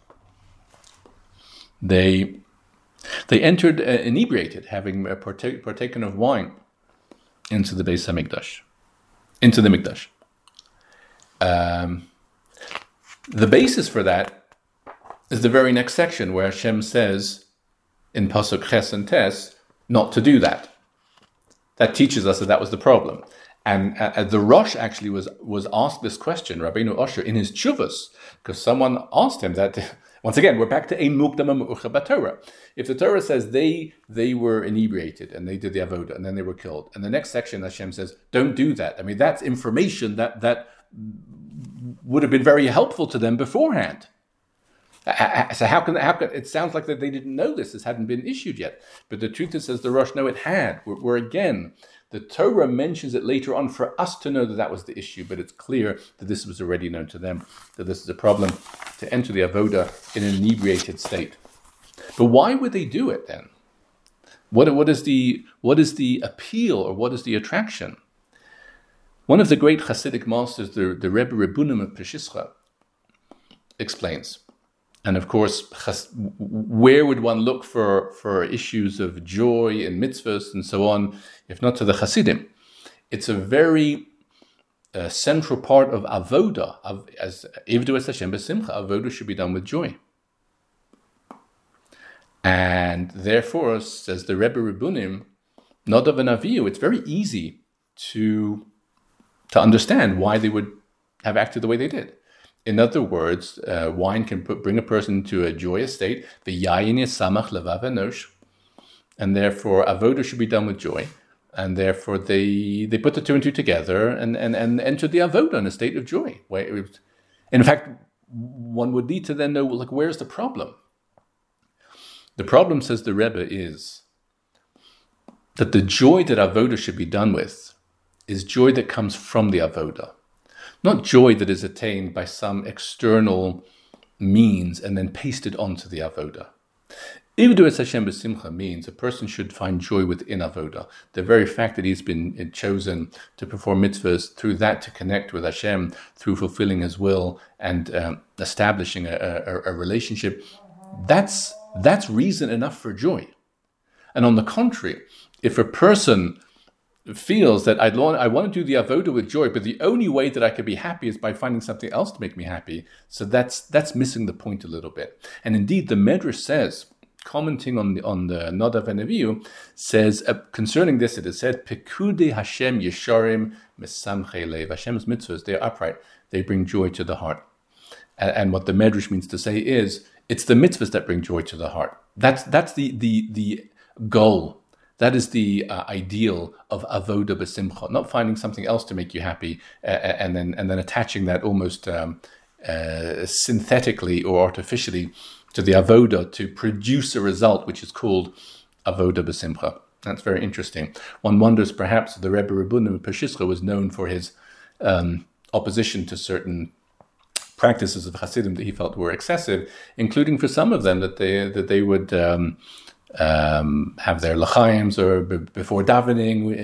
They entered inebriated, having partaken of wine, into the Beis HaMikdash, into the Mikdash. The basis for that is the very next section where Hashem says in Pasuk Ches and Tes not to do that. That teaches us that was the problem. And the Rosh actually was asked this question, Rabbeinu Osher, in his Tshuvos, because someone asked him that. Once again, we're back to Ein Mukdama Me'ucha B'Torah. If the Torah says they were inebriated and they did the avoda and then they were killed, and the next section Hashem says, don't do that. I mean, that's information that would have been very helpful to them beforehand. So how can it sounds like that they didn't know this hadn't been issued yet. But the truth is, says the Rosh, no, it had. We're again, The Torah mentions it later on for us to know that that was the issue, but it's clear that this was already known to them, that this is a problem to enter the avoda in an inebriated state. But why would they do it then? What is the appeal, or what is the attraction? One of the great Hasidic masters, the Rebbe Rebunim of Peshischa, explains. And of course, where would one look for issues of joy and mitzvahs and so on, if not to the Hasidim? It's a very central part of avoda, as Ivdu es Hashem b'simcha. Avoda should be done with joy. And therefore, says the Rebbe Rebunim, Nadav and Avihu, it's very easy to understand why they would have acted the way they did. In other words, wine can bring a person into a joyous state, v'yayin yasamach levav enosh, and therefore avoda should be done with joy, and therefore they put the two and two together and enter the avoda in a state of joy. In fact, one would need to then know, like, where's the problem? The problem, says the Rebbe, is that the joy that avoda should be done with is joy that comes from the avoda, not joy that is attained by some external means and then pasted onto the avoda. Ivdu es Hashem b'simcha means a person should find joy within avoda. The very fact that he's been chosen to perform mitzvahs, through that to connect with Hashem, through fulfilling His will and establishing a relationship, that's reason enough for joy. And on the contrary, if a person feels that I want to do the avoda with joy, but the only way that I could be happy is by finding something else to make me happy, so that's missing the point a little bit. And indeed, the Medrash says, commenting on the Nadav and Avihu, says concerning this, it is said, Pekudei Hashem Yesharim Mesamchei Lev. Hashem's mitzvahs, they are upright, they bring joy to the heart. And what the Medrash means to say is, it's the mitzvahs that bring joy to the heart. That's the goal. That is the ideal of avoda b'simcha, not finding something else to make you happy and then attaching that almost synthetically or artificially to the avoda to produce a result which is called avoda b'simcha. That's very interesting. One wonders, perhaps the Rebbe Rebunim of Peshischa was known for his opposition to certain practices of Hasidim that he felt were excessive, including for some of them that they would have their l'chaims or before davening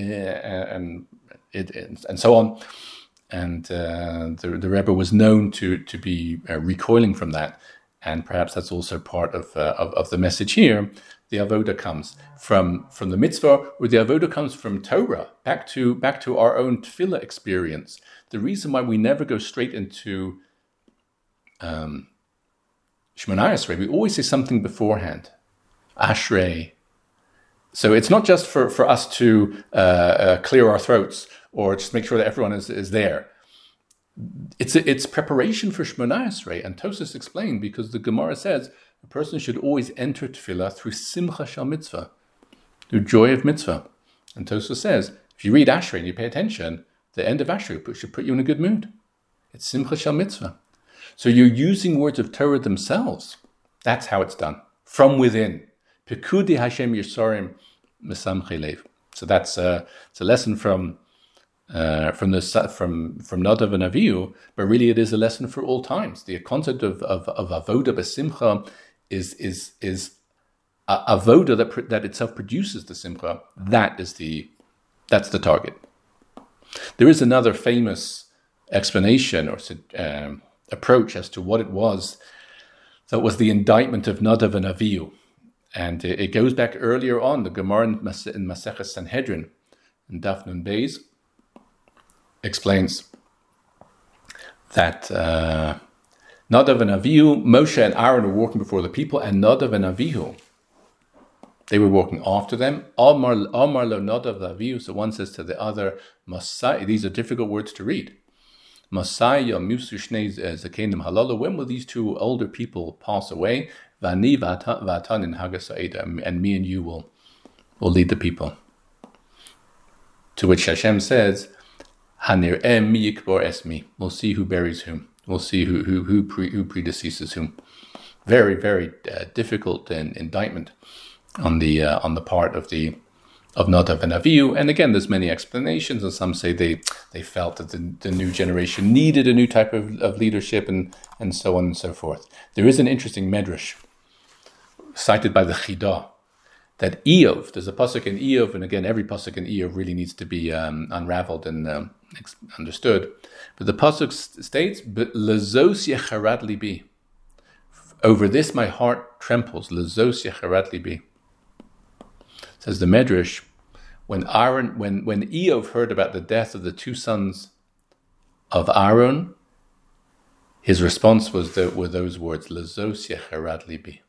and so on. And the Rebbe was known to be recoiling from that, and perhaps that's also part of the message here. The avoda comes from the mitzvah, or the avoda comes from Torah, back to our own tefillah experience. The reason why we never go straight into Shmoneh Esrei, we always say something beforehand. Ashrei. So it's not just for us to clear our throats or just make sure that everyone is there. It's preparation for Shmoneh Esrei. And Tosfos explained, because the Gemara says a person should always enter tefillah through simcha shel mitzvah, through joy of mitzvah. And Tosfos says, if you read Ashrei and you pay attention, the end of Ashrei should put you in a good mood. It's simcha shel mitzvah. So you're using words of Torah themselves. That's how it's done, from within. Pekudei Hashem Yesharim Mesamchei Lev. So that's it's a lesson from Nadav and Avihu, but really it is a lesson for all times. The concept of avoda b'simcha is avoda that itself produces the simcha. That's the target. There is another famous explanation or approach as to what it was that was the indictment of Nadav and Avihu. And it goes back earlier on, the Gemara in Maseches Sanhedrin, in Daf Nun Beis, explains that Nadav and Avihu, Moshe and Aaron were walking before the people, and Nadav and Avihu, they were walking after them. Amar lo Nadav Avihu, so one says to the other, Masai, these are difficult words to read. Masai Musu Shnei Zakenim Halala, when will these two older people pass away? Vani v'atan in Hagasa'eda, and me and you will lead the people. To which Hashem says, Hanir'eh mi yikbor esmi. We'll see who buries whom. We'll see who predeceases whom. Very, very difficult indictment on the part of the Nadav and Avihu. And again, there's many explanations, and some say they felt that the new generation needed a new type of leadership, and so on and so forth. There is an interesting medrash cited by the Chidah that Eov, there's a pasuk in Eov, and again, every pasuk in Eov really needs to be unraveled and understood. But the pasuk states, "But lezos yecharad libi, over this my heart trembles." Lezos yecharad libi. Says the medrash, when Eov heard about the death of the two sons of Aaron, his response were those words, "Lezos yecharad libi."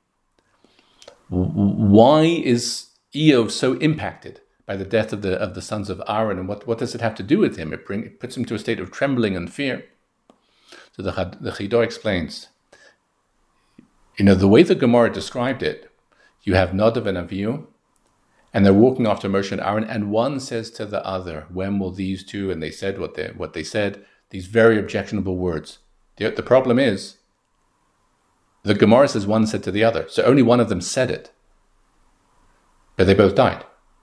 Why is Eov so impacted by the death of the sons of Aaron, and what does it have to do with him? It puts him to a state of trembling and fear. So the Chidah explains, the way the Gemara described it, you have Nadav and Avihu, and they're walking after Moshe and Aaron, and one says to the other, "When will these two?" And they said what they said, these very objectionable words. The problem is, the Gemara says one said to the other, so only one of them said it, but they both died.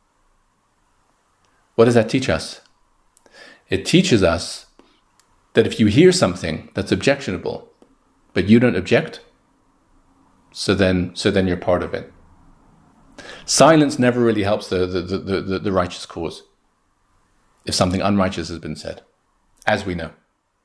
What does that teach us? It teaches us that if you hear something that's objectionable, but you don't object, so then you're part of it. Silence never really helps the righteous cause if something unrighteous has been said, as we know.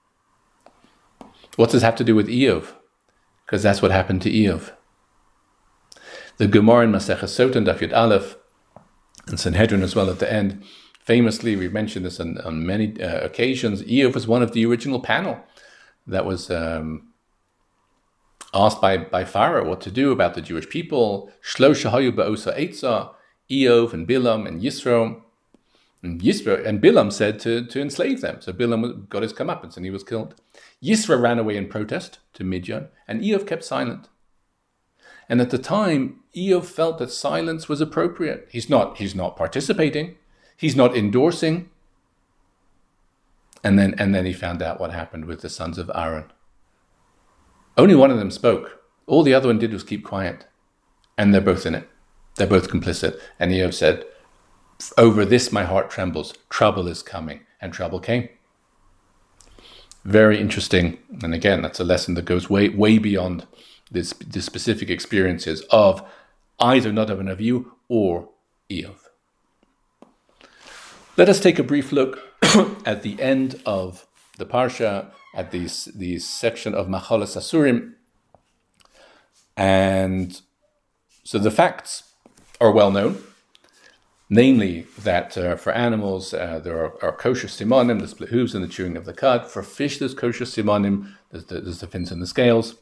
What does it have to do with Eov? Because that's what happened to Eov. The Gemara in Maseches Sota and Daf Yud Aleph, and Sanhedrin as well at the end, famously, we've mentioned this on many occasions, Eov was one of the original panel that was asked by Pharaoh what to do about the Jewish people. Shlosha hayu ba'osa eitza, Eov and Bilam and Yisro. And Bilam said to enslave them. So Bilam got his comeuppance and he was killed. Yisro ran away in protest to Midian, and Eov kept silent. And at the time, Eov felt that silence was appropriate. He's not participating. He's not endorsing. And then he found out what happened with the sons of Aaron. Only one of them spoke. All the other one did was keep quiet. And they're both in it. They're both complicit. And Eov said, "Over this my heart trembles. Trouble is coming." And trouble came. Very interesting. And again, that's a lesson that goes way, way beyond the specific experiences of either Nadav and Avihu or Eov. Let us take a brief look at the end of the Parsha, at these section of Machalas Asurim. And so the facts are well known. Namely, that for animals, there are kosher simanim, the split hooves and the chewing of the cud. For fish, there's kosher simanim, there's the fins and the scales.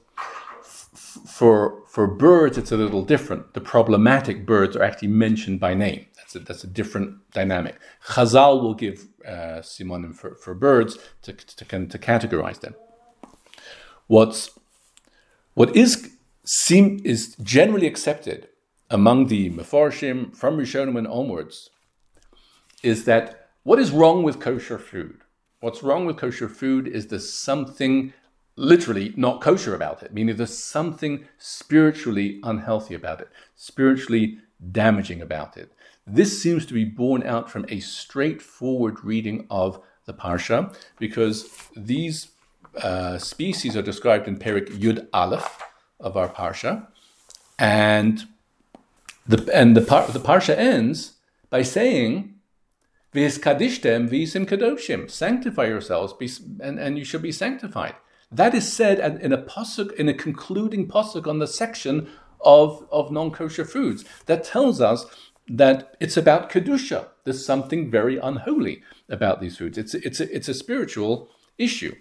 For birds, it's a little different. The problematic birds are actually mentioned by name. That's a different dynamic. Chazal will give simanim for birds to categorize them. What is generally accepted among the Mefarshim, from Rishonim and onwards, is that what is wrong with kosher food? What's wrong with kosher food is there's something literally not kosher about it, meaning there's something spiritually unhealthy about it, spiritually damaging about it. This seems to be borne out from a straightforward reading of the Parsha, because these species are described in Perek Yud Aleph of our Parsha, and the Parsha ends by saying, "V'hiskadishtem v'yisim kadoshim," sanctify yourselves, and you shall be sanctified. That is said in a concluding pasuk on the section of non-kosher foods. That tells us that it's about kedusha. There's something very unholy about these foods. It's a spiritual issue.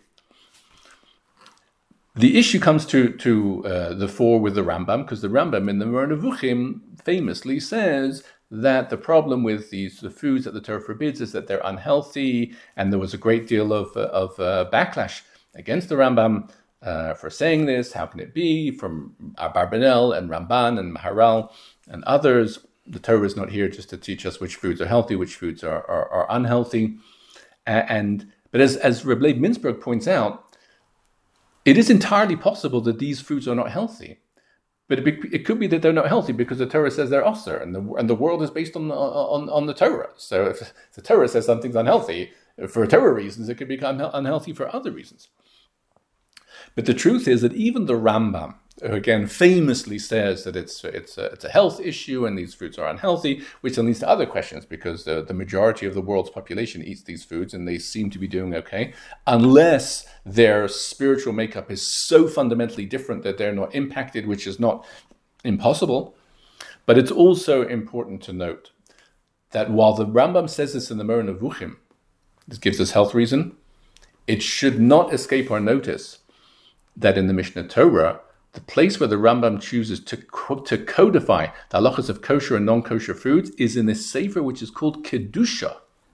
The issue comes to the fore with the Rambam, because the Rambam in the Moreh Nevuchim famously says that the problem with the foods that the Torah forbids is that they're unhealthy, and there was a great deal of backlash against the Rambam for saying this. How can it be? From Abarbanel and Ramban and Maharal and others. The Torah is not here just to teach us which foods are healthy, which foods are unhealthy. But as Reb Leib Mintzberg points out, it is entirely possible that these foods are not healthy, But it could be that they're not healthy because the Torah says they're osir, and the world is based on the Torah. So if the Torah says something's unhealthy for Torah reasons, it could become unhealthy for other reasons. But the truth is that even the Rambam, who again famously says that it's a health issue and these foods are unhealthy, which then leads to other questions because the majority of the world's population eats these foods and they seem to be doing okay, unless their spiritual makeup is so fundamentally different that they're not impacted, which is not impossible. But it's also important to note that while the Rambam says this in the Moreh Nevuchim, this gives us health reason, it should not escape our notice that in the Mishnah Torah, the place where the Rambam chooses to codify the halachas of kosher and non-kosher foods is in a sefer which is called Kedusha.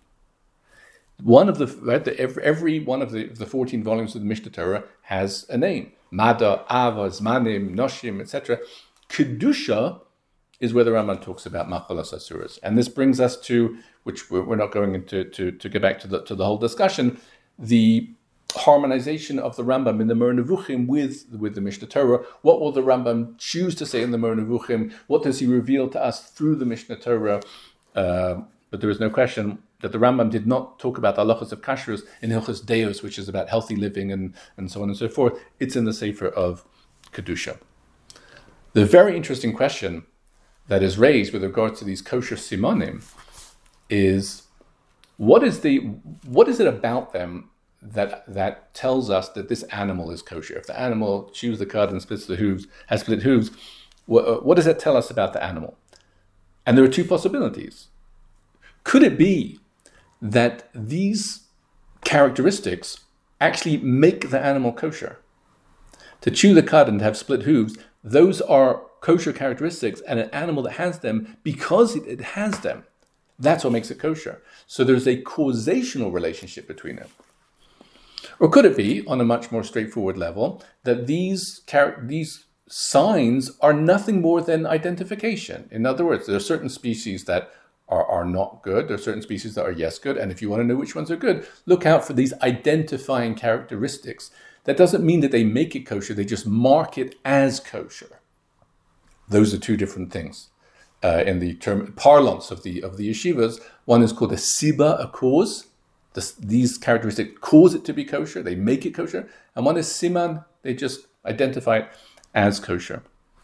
Every one of the 14 volumes of the Mishnah Torah has a name. Mada, Ava, Zmanim, Noshim, etc. Kedusha is where the Rambam talks about machalas asuras. And this brings us to, which we're not going into to get back to the whole discussion, the harmonization of the Rambam in the Moreh Nevuchim with the Mishnah Torah. What will the Rambam choose to say in the Moreh Nevuchim? What does he reveal to us through the Mishnah Torah? But there is no question that the Rambam did not talk about the halachas of kashrus in Hilchos Deos, which is about healthy living and so on and so forth. It's in the Sefer of Kedusha. The very interesting question that is raised with regard to these kosher simonim is what is it about them that tells us that this animal is kosher? If the animal chews the cud and has split hooves, what does that tell us about the animal? And there are two possibilities. Could it be that these characteristics actually make the animal kosher? To chew the cud and to have split hooves, those are kosher characteristics, and an animal that has them, because it has them, that's what makes it kosher. So there's a causational relationship between them. Or could it be, on a much more straightforward level, that these signs are nothing more than identification? In other words, there are certain species that are not good, there are certain species that are yes good, and if you want to know which ones are good, look out for these identifying characteristics. That doesn't mean that they make it kosher, they just mark it as kosher. Those are two different things. In the term parlance of the yeshivas, one is called a siba, a cause. These characteristics cause it to be kosher, they make it kosher, and one is siman, they just identify it as kosher.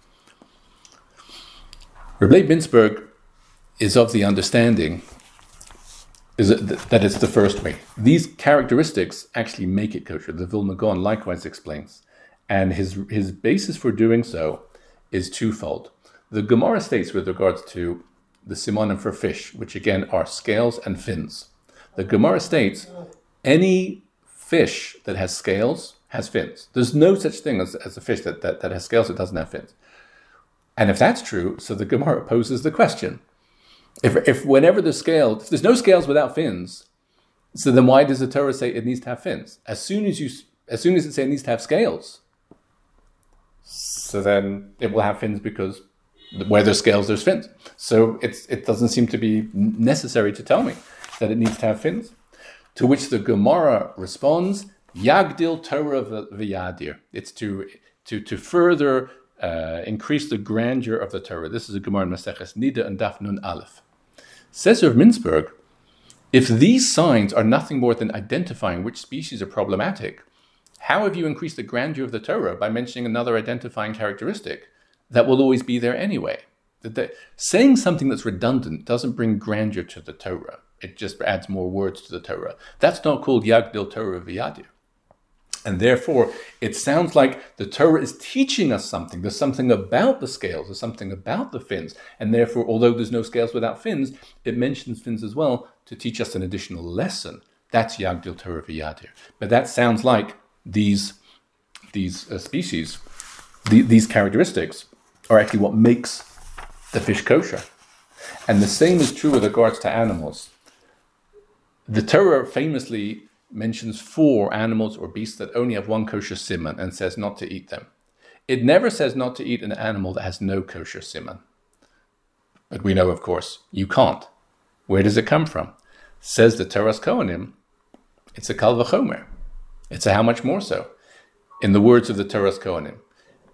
Reb Leib Mintzberg is of the understanding that it's the first way. These characteristics actually make it kosher. The Vilna Gaon likewise explains. And his basis for doing so is twofold. The Gemara states with regards to the simonim for fish, which again are scales and fins. The Gemara states any fish that has scales has fins. There's no such thing as a fish that has scales that doesn't have fins. And if that's true, so the Gemara poses the question, if whenever if there's no scales without fins, so then why does the Torah say it needs to have fins? As soon as it says it needs to have scales, so then it will have fins because where there's scales, there's fins. So it doesn't seem to be necessary to tell me that it needs to have fins. To which the Gemara responds, Yagdil Torah v'yadir. It's to further increase the grandeur of the Torah. This is a Gemara in Maseches Nida and Daf Nun Aleph. Says Rav Mintzberg, if these signs are nothing more than identifying which species are problematic, how have you increased the grandeur of the Torah by mentioning another identifying characteristic that will always be there anyway? Saying something that's redundant doesn't bring grandeur to the Torah. It just adds more words to the Torah. That's not called Yagdil Torah v'yadir. And therefore, it sounds like the Torah is teaching us something. There's something about the scales, there's something about the fins. And therefore, although there's no scales without fins, it mentions fins as well to teach us an additional lesson. That's Yagdil Torah v'yadir. But that sounds like these species, these characteristics, are actually what makes the fish kosher. And the same is true with regards to animals. The Torah famously mentions 4 animals or beasts that only have one kosher siman and says not to eat them. It never says not to eat an animal that has no kosher siman. But we know, of course, you can't. Where does it come from? Says the Toras Kohanim, it's a kal v'chomer. It's a how much more so. In the words of the Toras Kohanim,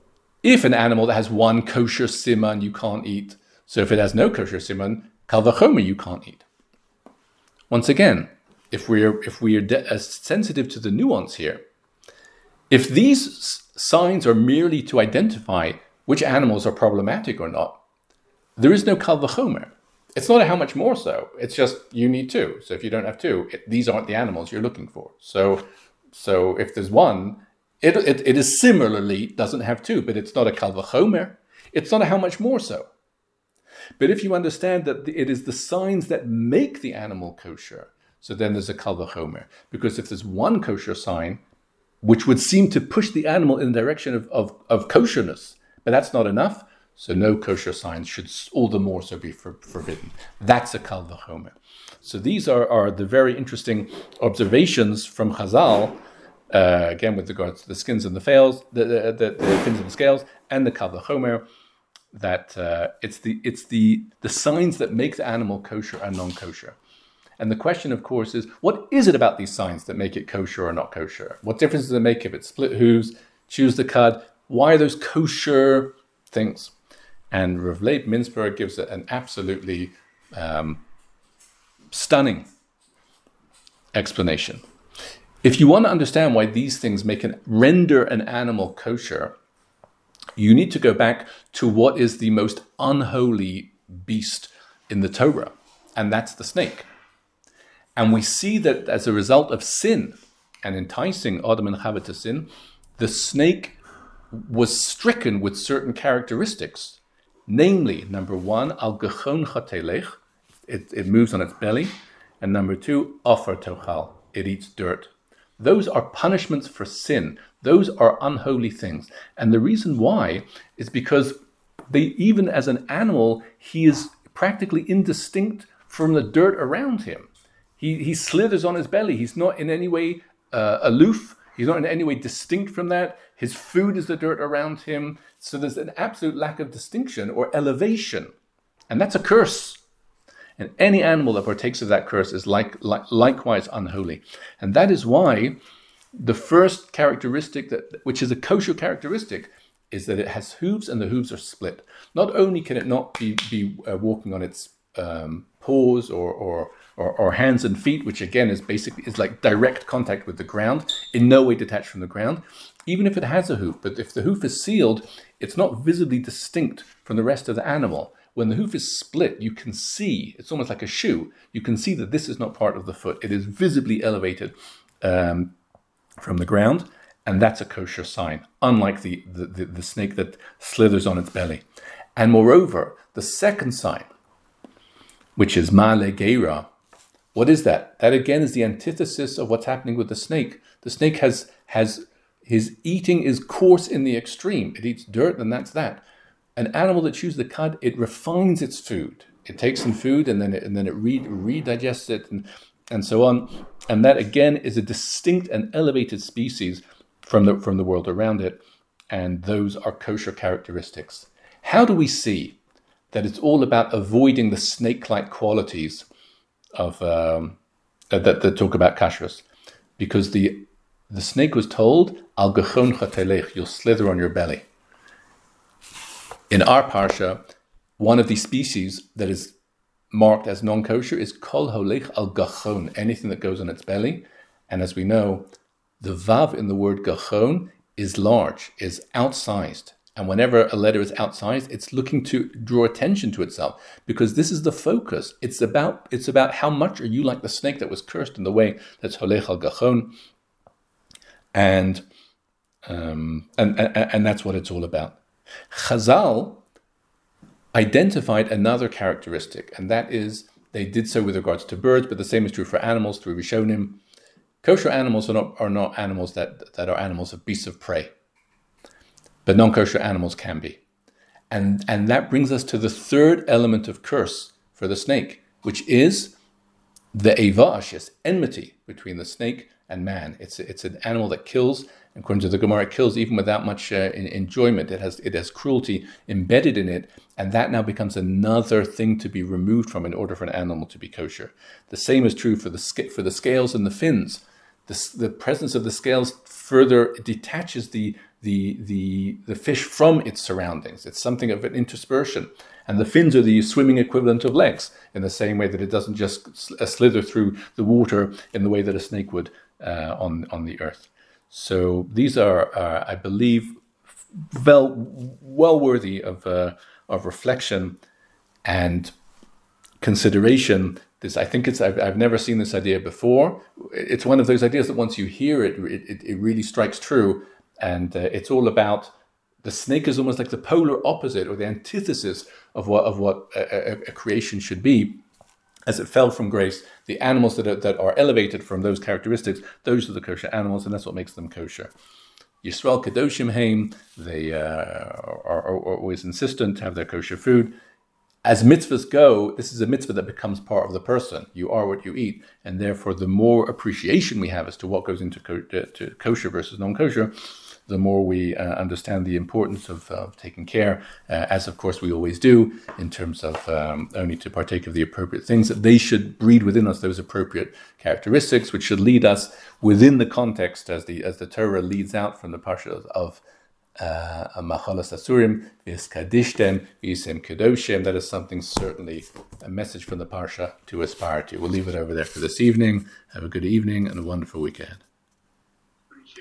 if an animal that has one kosher siman you can't eat, so if it has no kosher siman, kal vachomer you can't eat. Once again, if we are sensitive to the nuance here, if these signs are merely to identify which animals are problematic or not, there is no kal vachomer. It's not a how much more so. It's just you need two. So if you don't have two, these aren't the animals you're looking for. So if there's one, it is similarly doesn't have two, but it's not a kal vachomer. It's not a how much more so. But if you understand that it is the signs that make the animal kosher, so then there's a kal vachomer. Because if there's one kosher sign, which would seem to push the animal in the direction of kosherness, but that's not enough, so no kosher signs should all the more so be forbidden. That's a kal vachomer. So these are the very interesting observations from Chazal, again with regards to the skins and the fails, the fins and the scales, and the kal vachomer, that it's the signs that make the animal kosher and non-kosher. And the question, of course, is what is it about these signs that make it kosher or not kosher? What difference does it make if it's split hooves, chews the cud? Why are those kosher things? And Rav Leib Mintzberg gives it an absolutely stunning explanation. If you want to understand why these things render an animal kosher, you need to go back to what is the most unholy beast in the Torah, and that's the snake. And we see that as a result of sin and enticing Adam and Chava to sin, the snake was stricken with certain characteristics. Namely, number one, al gechon chatelech, it moves on its belly. And number two, offer tochal, it eats dirt. Those are punishments for sin. Those are unholy things. And the reason why is because even as an animal, he is practically indistinct from the dirt around him. He slithers on his belly. He's not in any way aloof. He's not in any way distinct from that. His food is the dirt around him. So there's an absolute lack of distinction or elevation. And that's a curse. And any animal that partakes of that curse is likewise unholy. And that is why the first characteristic, which is a kosher characteristic, is that it has hooves and the hooves are split. Not only can it not be walking on its paws or hands and feet, which again is like direct contact with the ground, in no way detached from the ground, even if it has a hoof. But if the hoof is sealed, it's not visibly distinct from the rest of the animal. When the hoof is split, you can see, it's almost like a shoe, you can see that this is not part of the foot. It is visibly elevated from the ground, and that's a kosher sign, unlike the snake that slithers on its belly. And moreover, the second sign, which is ma'ale geira, what is that? That again is the antithesis of what's happening with the snake. The snake has his eating is coarse in the extreme. It eats dirt, and that's that. An animal that chews the cud, it refines its food. It takes in food and then it redigests it and so on. And that again is a distinct and elevated species from the world around it. And those are kosher characteristics. How do we see that it's all about avoiding the snake-like qualities of that talk about kashrus? Because the snake was told, al gechon chatelech, you'll slither on your belly. In our parsha, one of the species that is marked as non-kosher is kol holech al gachon, anything that goes on its belly. And as we know, the vav in the word gachon is large, is outsized. And whenever a letter is outsized, it's looking to draw attention to itself, because this is the focus. It's about how much are you like the snake that was cursed in the way that's holech al gachon, and that's what it's all about. Chazal identified another characteristic, and that is they did so with regards to birds, but the same is true for animals through Rishonim. Kosher animals are not animals that are animals of beasts of prey, but non-kosher animals can be. And that brings us to the third element of curse for the snake, which is the Eva Ashes, enmity between the snake and man. It's an animal that kills. According to the Gemara, it kills even without much enjoyment. It has cruelty embedded in it, and that now becomes another thing to be removed from in order for an animal to be kosher. The same is true for the scales and the fins. the presence of the scales further detaches the fish from its surroundings. It's something of an interspersion. And the fins are the swimming equivalent of legs, in the same way that it doesn't just slither through the water in the way that a snake would on the earth. So these are, I believe, well worthy of reflection and consideration. I've never seen this idea before. It's one of those ideas that once you hear it, it really strikes true. And it's all about the snake is almost like the polar opposite or the antithesis of what a creation should be. As it fell from grace, the animals that are elevated from those characteristics, those are the kosher animals, and that's what makes them kosher. Yisrael Kedoshim Haim, they are always insistent to have their kosher food. As mitzvahs go, this is a mitzvah that becomes part of the person. You are what you eat, and therefore the more appreciation we have as to what goes into to kosher versus non-kosher, the more we understand the importance of taking care, as of course we always do, in terms of only to partake of the appropriate things, that they should breed within us those appropriate characteristics, which should lead us within the context, as the Torah leads out from the parsha of Machalas Asurim, V'eskadishtem, V'isem Kedoshim. That is something, certainly a message from the parsha to aspire to. We'll leave it over there for this evening. Have a good evening and a wonderful week ahead.